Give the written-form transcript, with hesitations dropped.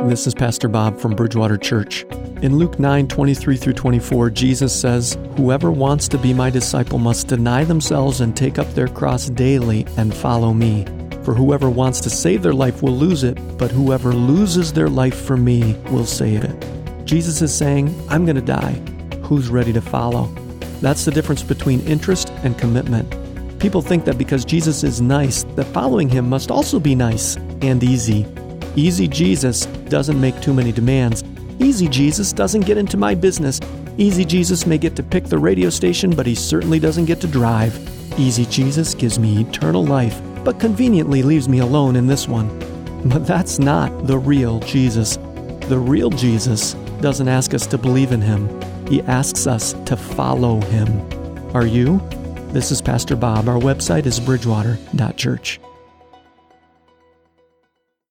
This is Pastor Bob from Bridgewater Church. In Luke 9:23-24, Jesus says, "Whoever wants to be my disciple must deny themselves and take up their cross daily and follow me. For whoever wants to save their life will lose it, but whoever loses their life for me will save it." Jesus is saying, I'm going to die. Who's ready to follow? That's the difference between interest and commitment. People think that because Jesus is nice, that following him must also be nice and easy. Easy Jesus doesn't make too many demands. Easy Jesus doesn't get into my business. Easy Jesus may get to pick the radio station, but he certainly doesn't get to drive. Easy Jesus gives me eternal life, but conveniently leaves me alone in this one. But that's not the real Jesus. The real Jesus doesn't ask us to believe in him. He asks us to follow him. Are you? This is Pastor Bob. Our website is bridgewater.church.